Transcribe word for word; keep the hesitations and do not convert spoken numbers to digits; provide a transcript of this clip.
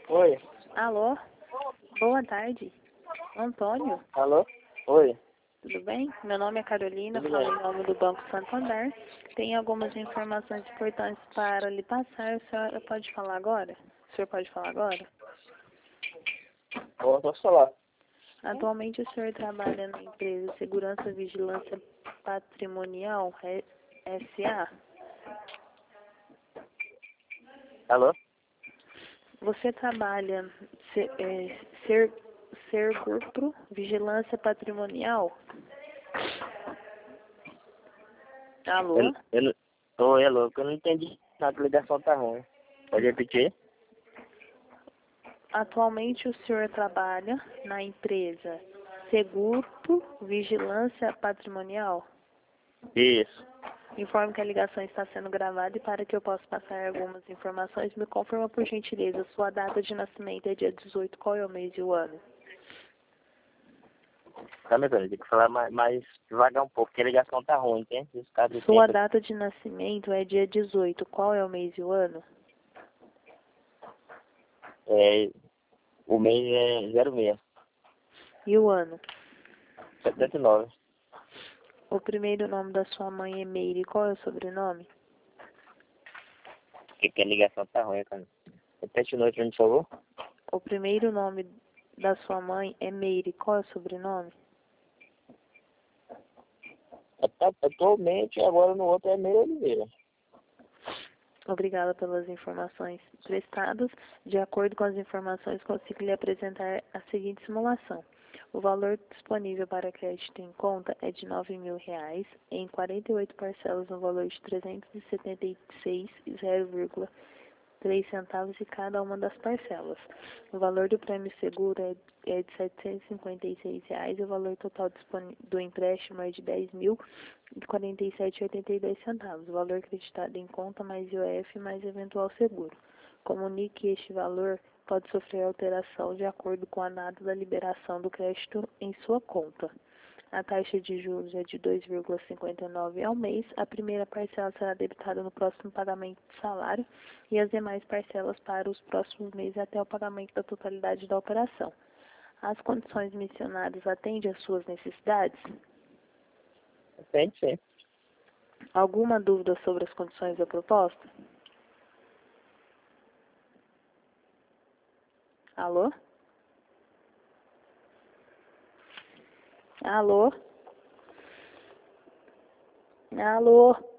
Oi. Alô? Boa tarde. Antônio, Alô? Oi. tudo bem? Meu nome é Carolina, Tudo falo bem. em nome do Banco Santander. Tenho algumas informações importantes para lhe passar. O senhor pode falar agora? O senhor pode falar agora? Ó, posso falar? Atualmente o senhor trabalha na empresa Segurança e Vigilância Patrimonial S A Alô? Você trabalha ser, é, ser, ser grupo Vigilância Patrimonial? Alô? Eu, eu, não- Oi, alô, que eu não entendi nada, a ligação tá ruim. Pode repetir? Atualmente o senhor trabalha na empresa Seguro Vigilância Patrimonial? Isso. Informo que a ligação está sendo gravada e para que eu possa passar algumas informações, me confirma por gentileza, sua data de nascimento é dia dezoito, qual é o mês e o ano? Tá me vendo? Tem que falar mais, mais devagar um pouco, porque a ligação tá ruim, entende? Esse caso do Sua tempo. data de nascimento é dia dezoito, qual é o mês e o ano? É, o mês é zero seis, E o ano? setenta e nove. O primeiro nome da sua mãe é Meire, qual é o sobrenome? Porque que a ligação tá ruim, cara. Repete de noite, por favor. O primeiro nome da sua mãe é Meire, qual é o sobrenome? Atu- Atualmente, agora no outro é meio Oliveira. Obrigada pelas informações prestadas. De acordo com as informações, consigo lhe apresentar a seguinte simulação. O valor disponível para crédito em conta é de nove mil reais, em quarenta e oito parcelas no valor de trezentos e setenta e seis e zero vírgula três centavos de cada uma das parcelas. O valor do prêmio seguro é é de setecentos e cinquenta e seis reais e o valor total disponí- do empréstimo é de dez mil e quarenta e sete reais e oitenta e dois centavos. O valor acreditado em conta mais I O F mais eventual seguro. Comunique que este valor pode sofrer alteração de acordo com a data da liberação do crédito em sua conta. A taxa de juros é de dois vírgula cinquenta e nove ao mês. A primeira parcela será debitada no próximo pagamento do salário e as demais parcelas para os próximos meses até o pagamento da totalidade da operação. As condições mencionadas atendem às suas necessidades? Entende, sim. Alguma dúvida sobre as condições da proposta? Alô? Alô? Alô?